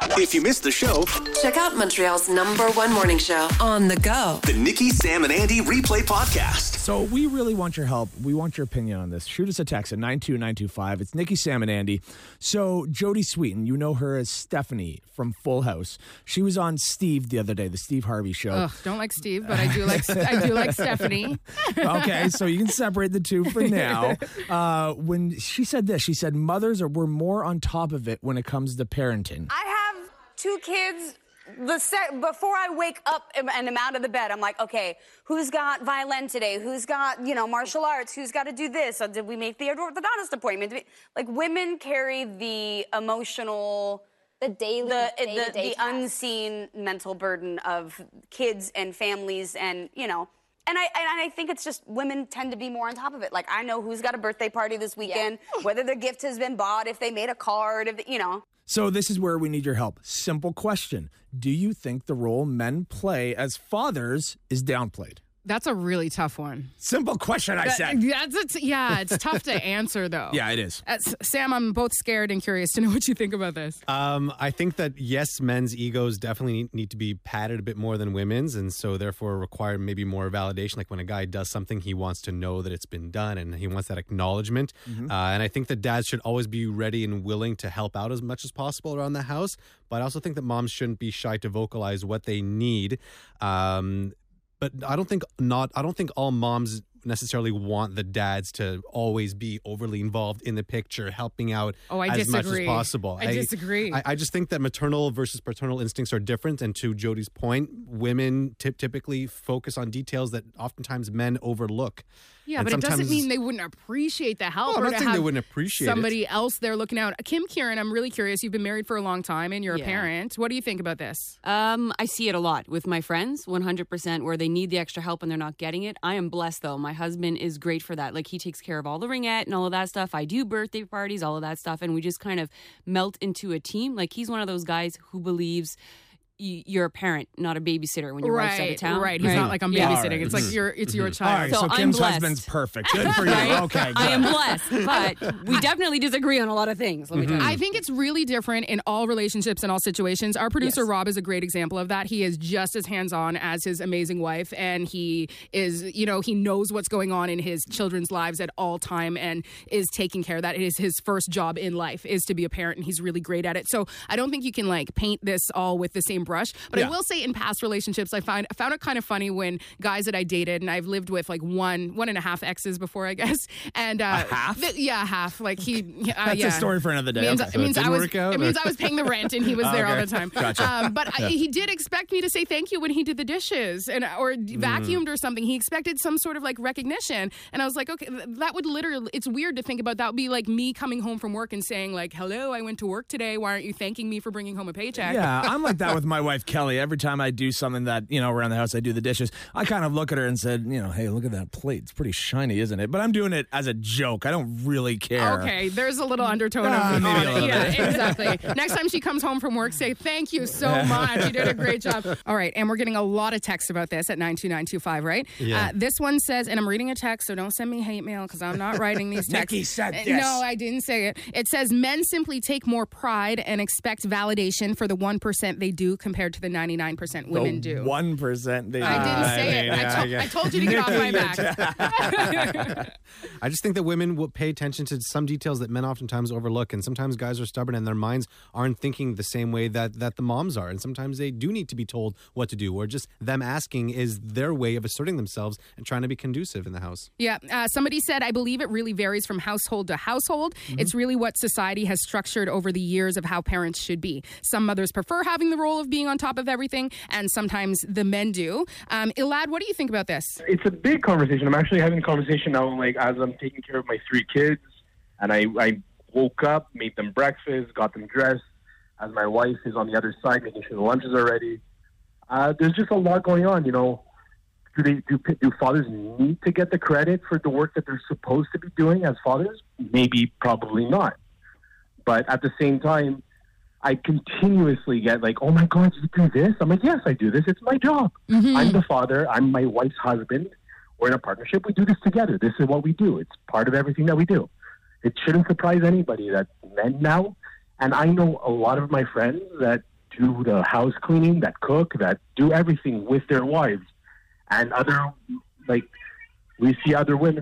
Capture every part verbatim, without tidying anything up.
If you missed the show, check out Montreal's number one morning show on the go. The Nikki, Sam, and Andy Replay Podcast. So we really want your help. We want your opinion on this. Shoot us a text at nine two nine two five. It's Nikki, Sam, and Andy. So Jodie Sweetin, you know her as Stephanie from Full House. She was on Steve the other day, the Steve Harvey show. Ugh, don't like Steve, but I do like I do like Stephanie. Okay, so you can separate the two for now. Uh, when she said this, she said mothers are were more on top of it when it comes to parenting. I have two kids. The se- before I wake up and I'm out of the bed, I'm like, okay, who's got violin today? Who's got, you know, martial arts? Who's got to do this? Or did we make the orthodontist appointment? We, like, women carry the emotional, the daily, the day the, to day the task. unseen mental burden of kids and families, and you know. And I and I think it's just women tend to be more on top of it. Like, I know who's got a birthday party this weekend, yeah. whether their gift has been bought, if they made a card, if you know. So this is where we need your help. Simple question. Do you think the role men play as fathers is downplayed? That's a really tough one. Simple question, I that, said. That's it's, yeah, it's tough to answer, though. Yeah, it is. Uh, Sam, I'm both scared and curious to know what you think about this. Um, I think that, yes, men's egos definitely need, need to be padded a bit more than women's, and so therefore require maybe more validation. Like when a guy does something, he wants to know that it's been done, and he wants that acknowledgement. Mm-hmm. Uh, and I think that dads should always be ready and willing to help out as much as possible around the house. But I also think that moms shouldn't be shy to vocalize what they need. Um But I don't think not. I don't think all moms necessarily want the dads to always be overly involved in the picture, helping out oh, I as disagree. much as possible. I, I disagree. I, I just think that maternal versus paternal instincts are different. And to Jodie's point, women t- typically focus on details that oftentimes men overlook. Yeah, and but it doesn't mean they wouldn't appreciate the help. No, I'm or not to saying have they wouldn't appreciate somebody it. else there looking out. Kim Kieran, I'm really curious. You've been married for a long time and you're Yeah. a parent. What do you think about this? Um, I see it a lot with my friends, one hundred percent, where they need the extra help and they're not getting it. I am blessed, though. My husband is great for that. Like, he takes care of all the ringette and all of that stuff. I do birthday parties, all of that stuff. And we just kind of melt into a team. Like, he's one of those guys who believes you're a parent, not a babysitter when your right, wife's out of town. Right, he's right. not like I'm yeah. babysitting. Right. It's like your, it's your child. All right, so, so I'm Kim's blessed. husband's perfect. Good for you. Right? Okay, good. I am blessed, but we definitely disagree on a lot of things. Let me Mm-hmm. tell you. I think it's really different in all relationships and all situations. Our producer, Yes. Rob, is a great example of that. He is just as hands-on as his amazing wife, and he is, you know, he knows what's going on in his children's lives at all time and is taking care of that. It is his first job in life is to be a parent, and he's really great at it. So I don't think you can, like, paint this all with the same brush. But Yeah. I will say in past relationships, I find I found it kind of funny when guys that I dated, and I've lived with like one one and a half exes before, I guess. And uh, A half? th- yeah, half. Like he. Uh, That's yeah. a story for another day. It means, Okay. it So it means didn't I was. work out, It means or- I was paying the rent, and he was Oh, there all okay. the time. Gotcha. Um, but I, he did expect me to say thank you when he did the dishes and or vacuumed or something. He expected some sort of like recognition, and I was like, okay, th- that would literally. It's weird to think about. That would be like me coming home from work and saying like, "Hello, I went to work today. Why aren't you thanking me for bringing home a paycheck?" Yeah, I'm like that with my wife, Kelly. Every time I do something that, you know, around the house, I do the dishes, I kind of look at her and said, you know, hey, look at that plate. It's pretty shiny, isn't it? But I'm doing it as a joke. I don't really care. Okay, there's a little undertone Ah, of maybe a little yeah, bit. exactly. Next time she comes home from work, say thank you so much. You did a great job. All right, and we're getting a lot of texts about this at nine two nine two five, right? Yeah. Uh, this one says, and I'm reading a text, so don't send me hate mail because I'm not writing these texts. Nikki said Uh, this. No, I didn't say it. It says men simply take more pride and expect validation for the one percent they do compared to the ninety-nine percent women The do. one percent they I didn't do. say it. I, to- I told you to get off my back. I just think that women will pay attention to some details that men oftentimes overlook, and sometimes guys are stubborn and their minds aren't thinking the same way that, that the moms are, and sometimes they do need to be told what to do, or just them asking is their way of asserting themselves and trying to be conducive in the house. Yeah. Uh, somebody said, I believe it really varies from household to household. Mm-hmm. It's really what society has structured over the years of how parents should be. Some mothers prefer having the role of being on top of everything, and sometimes the men do. Um, Elad, what do you think about this? It's a big conversation. I'm actually having a conversation now, like, as I'm taking care of my three kids, and I, I woke up, made them breakfast, got them dressed, as my wife is on the other side, making sure the lunches are ready. Uh, there's just a lot going on, you know. Do they do, do fathers need to get the credit for the work that they're supposed to be doing as fathers? Maybe, probably not. But at the same time, I continuously get like, oh my God, you do this? I'm like, yes, I do this. It's my job. Mm-hmm. I'm the father. I'm my wife's husband. We're in a partnership. We do this together. This is what we do. It's part of everything that we do. It shouldn't surprise anybody that men now, and I know a lot of my friends that do the house cleaning, that cook, that do everything with their wives. And other, like, we see other women,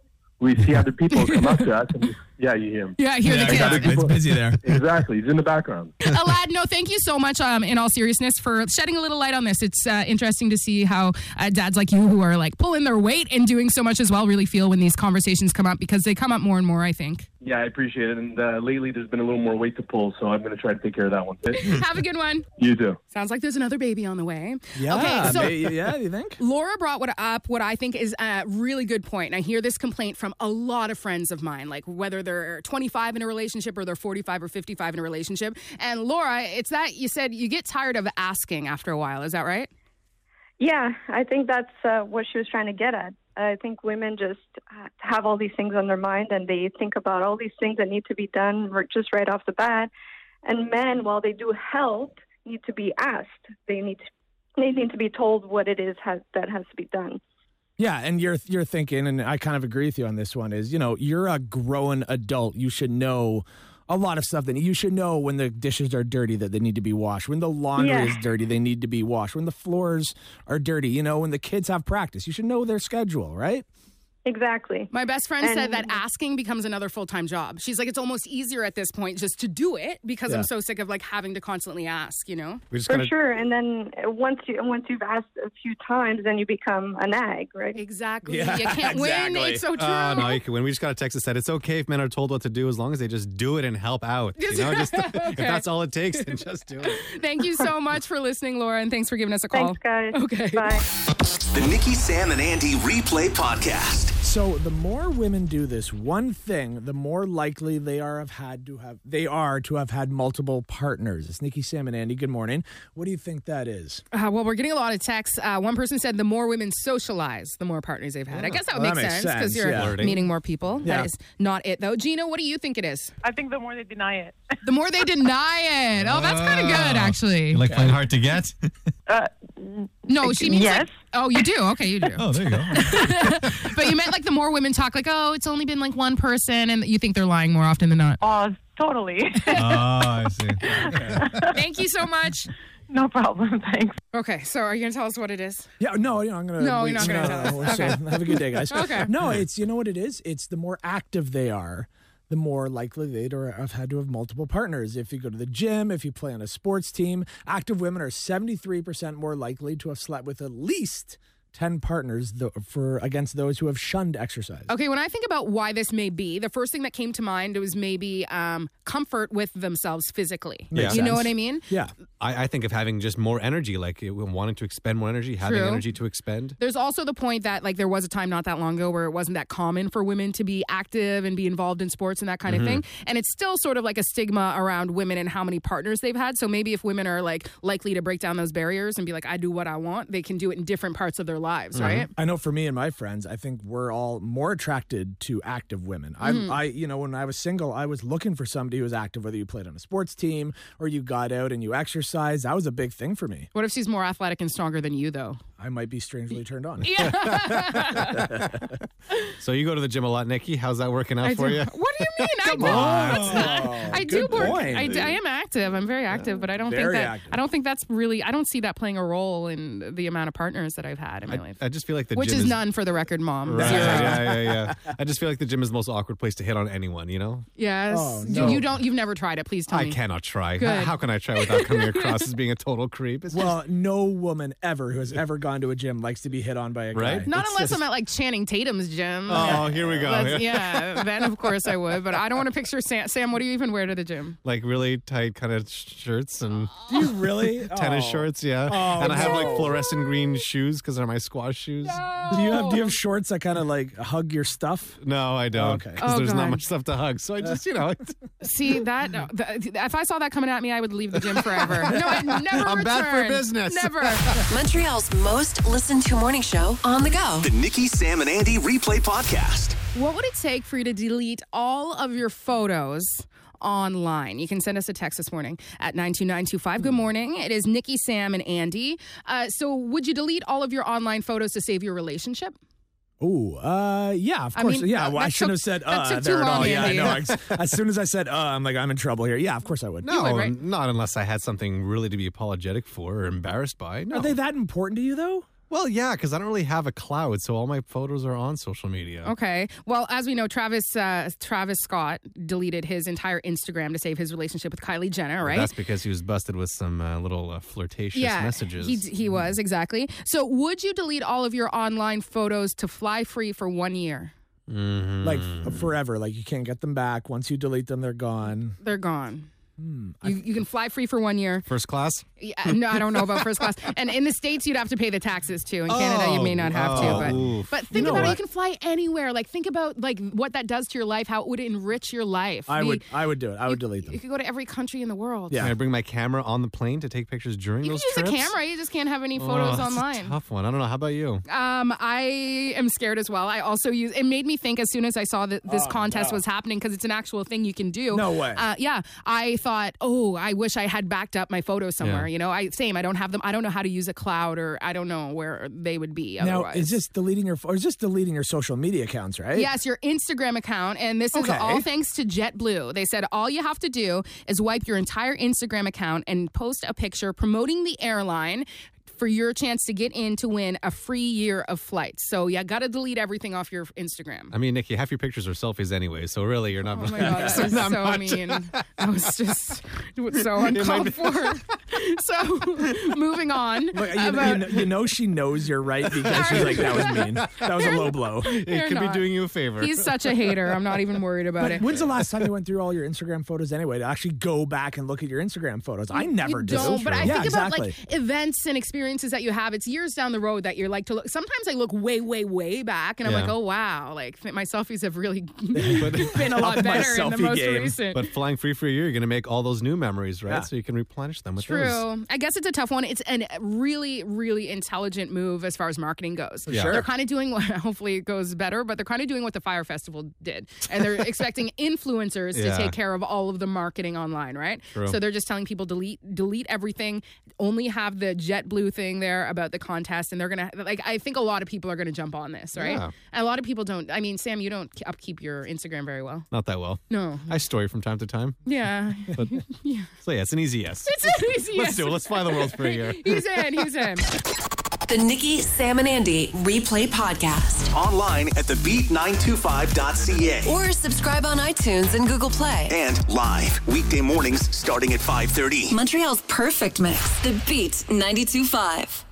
we see other people come up to us and just, yeah, you hear him. Yeah, I hear Yeah, the kids. exactly. It's busy there. Exactly. He's in the background. Alad, no, thank you so much, um, in all seriousness, for shedding a little light on this. It's uh, interesting to see how uh, dads like you who are like pulling their weight and doing so much as well really feel when these conversations come up, because they come up more and more, I think. Yeah, I appreciate it. And uh, lately there's been a little more weight to pull, so I'm going to try to take care of that one. Have a good one. You too. Sounds like there's another baby on the way. Yeah, Okay, so may- yeah, you think? Laura brought what up what I think is a really good point. And I hear this complaint from a lot of friends of mine, like whether they're twenty-five in a relationship or they're forty-five or fifty-five in a relationship. And Laura, it's that you said you get tired of asking after a while. Is that right? Yeah, I think that's uh, what she was trying to get at. I think women just uh, have all these things on their mind, and they think about all these things that need to be done r- just right off the bat. And men, while they do help, need to be asked. They need to, they need to be told what it is has, that has to be done. Yeah, and you're you're thinking, and I kind of agree with you on this one, is, you know, you're a grown adult. You should know a lot of stuff. That you should know when the dishes are dirty that they need to be washed, when the laundry Yeah. is dirty, they need to be washed, when the floors are dirty, you know, when the kids have practice. You should know their schedule, right? Exactly. My best friend And- said that asking becomes another full-time job. She's like, it's almost easier at this point just to do it because Yeah. I'm so sick of like having to constantly ask, you know? We just For gotta, sure. And then once you once you've asked a few times, then you become a nag, right? Exactly. Yeah, you can't win. exactly. It's so true. Oh, no, you can win. We just got a text that said it's okay if men are told what to do as long as they just do it and help out. You know, just if that's all it takes, then just do it. Thank you so much for listening, Laura, and thanks for giving us a call. Thanks, guys. Okay. Bye. The Nikki, Sam, and Andy Replay Podcast. So the more women do this one thing, the more likely they are have had to have they are to have had multiple partners. It's Nikki, Sam, and Andy. Good morning. What do you think that is? Uh, well, we're getting a lot of texts. Uh, one person said the more women socialize, the more partners they've had. I guess that would Well, make that makes sense because sense, you're yeah. Flirting. meeting more people. Yeah. That is not it, though. Gina, what do you think it is? I think the more they deny it. The more they deny it. Oh, that's kind of good, actually. You like playing hard to get? Uh, No, she means yes. like, oh, you do? Okay, you do. Oh, there you go. But you meant like the more women talk like, oh, it's only been like one person, and you think they're lying more often than not. Oh, totally. Oh, I see. Thank you so much. No problem. Thanks. Okay, so are you going to tell us what it is? Yeah, no, you know, I'm gonna. No, wait, you're not gonna tell us. we're so- Okay. Have a good day, guys. Okay. No, it's you know what it is. It's the more active they are, the more likely they'd or have had to have multiple partners. If you go to the gym, if you play on a sports team, active women are seventy-three percent more likely to have slept with at least ten partners th- for against those who have shunned exercise. Okay, when I think about why this may be, the first thing that came to mind was maybe um, comfort with themselves physically. Makes You know sense. what I mean? Yeah. I, I think of having just more energy, like uh, wanting to expend more energy, having True. energy to expend. There's also the point that like there was a time not that long ago where it wasn't that common for women to be active and be involved in sports and that kind of thing. And it's still sort of like a stigma around women and how many partners they've had. So maybe if women are like likely to break down those barriers and be like, I do what I want, they can do it in different parts of their lives, right? I know for me and my friends, I think we're all more attracted to active women. Mm-hmm. I, I, you know, when I was single, I was looking for somebody who was active, whether you played on a sports team or you got out and you exercised. That was a big thing for me. What if she's more athletic and stronger than you, though? I might be strangely turned on. So you go to the gym a lot, Nikki. How's that working out I for do. you? What do you mean? I do. on. What's that? I do Good work. point. I, do- I am active. I'm very active, but I don't think Very that. active. I don't think that's really. I don't see that playing a role in the amount of partners that I've had in my I, life. I just feel like the Which gym is none, for the record, Mom. Right. Zero. Yeah, yeah, yeah. I just feel like the gym is the most awkward place to hit on anyone, you know? Yes. Oh, You- no. You don't. You've never tried it. Please tell I me. cannot try. Good. How, how can I try without coming across as being a total creep? It's Well, no woman ever who has ever gone to a gym likes to be hit on by a guy. Right? Not It's unless just- I'm at like Channing Tatum's gym. Oh, here we go. That's- yeah, then of course I would. But I don't want to picture Sam. Sam, what do you even wear to the gym? like really tight kind of shirts and Do you really? tennis Oh. shorts, yeah. Oh, and I have like no. fluorescent green shoes because they're my squash shoes. Do you have do you have shorts that kind of like hug your stuff? No, I don't. Okay. Because Oh, there's God. not much stuff to hug. So I just, you know, See that? no, the, if I saw that coming at me, I would leave the gym forever. No, I'd never I'm bad for return. business. Never. Montreal's most listened to morning show on the go. The Nikki, Sam, and Andy Replay Podcast. What would it take for you to delete all of your photos online? You can send us a text this morning at nine two nine two five. Good morning. It is Nikki, Sam, and Andy. Uh, so would you delete all of your online photos to save your relationship? Oh, uh, yeah, of I course. mean, yeah, uh, well, I that shouldn't took- have said that uh took too there at all. long, Yeah, I Andy. know. As, as soon as I said uh, I'm like, I'm in trouble here. Yeah, of course I would. No, would, right? not unless I had something really to be apologetic for or embarrassed by. No. Are they that important to you, though? Well, yeah, because I don't really have a cloud, so all my photos are on social media. Okay. Well, as we know, Travis uh, Travis Scott deleted his entire Instagram to save his relationship with Kylie Jenner, right? That's because he was busted with some uh, little uh, flirtatious yeah, messages. he he was exactly. So, would you delete all of your online photos to fly free for one year? Mhm. Like f- forever. Like you can't get them back. Once you delete them, they're gone. They're gone. Hmm. You, you can fly free for one year. First class? Yeah, no, I don't know about first class. And in the States, you'd have to pay the taxes too. In Canada, you may not have Oh, to. But, oof. but think know about it. You what? can fly anywhere. Like, think about like what that does to your life, how it would enrich your life. I The- would. I would do it. I would delete You them. could go to every country in the world. Yeah. Can I bring my camera on the plane to take pictures during You those can use trips? a camera. You just can't have any Oh, photos that's online. a tough one. I don't know. How about you? Um, I am scared as well. I also use. It made me think as soon as I saw that this Oh, contest no. was happening because it's an actual thing you can do. No way. Uh, yeah, I thought, oh, I wish I had backed up my photos somewhere. Yeah. You know, I same. I don't have them. I don't know how to use a cloud, or I don't know where they would be. Now, Otherwise. is this deleting your or is this deleting your social media accounts, right? Yes, your Instagram account. And this is Okay. all thanks to JetBlue. They said all you have to do is wipe your entire Instagram account and post a picture promoting the airline for your chance to get in to win a free year of flights. So you got to delete everything off your Instagram. I mean, Nikki, half your pictures are selfies anyway, so really you're not. Oh my God, this is not so much. mean. That was just so uncalled for. So, moving on. Look, you, about- you, know, you know she knows you're right because she's like, that was mean. That was a low blow. It You're could not. be doing you a favor. He's such a hater. I'm not even worried about But it. when's the last time you went through all your Instagram photos anyway to actually go back and look at your Instagram photos? I never you do. don't, but I yeah, think exactly. about like events and experiences that you have. It's years down the road that you're like to look. Sometimes I look way, way, way back, and I'm Yeah. like, oh wow, like my selfies have really been a lot Up my better in the selfie most game. recent. But flying free for a year, you're going to make all those new memories, right? Yeah. So you can replenish them with True. those. I guess it's a tough one. It's a really, really intelligent move as far as marketing goes. Yeah. sure. They're kind of doing what, hopefully it goes better, but they're kind of doing what the Fire Festival did. And they're expecting influencers Yeah. to take care of all of the marketing online, right? True. So they're just telling people delete delete everything, only have the JetBlue thing there about the contest. And they're going to, like, I think a lot of people are going to jump on this, right? Yeah. And a lot of people don't. I mean, Sam, you don't upkeep your Instagram very well. Not that well. No. I story from time to time. Yeah. But, Yeah. So yeah, it's an easy yes. It's an easy Let's yes. do it. Let's fly the world for a year. He's in. He's in. The Nikki, Sam, and Andy Replay Podcast. Online at the beat nine two five dot c a. Or subscribe on iTunes and Google Play. And live weekday mornings starting at five thirty. Montreal's perfect mix. The Beat ninety-two point five.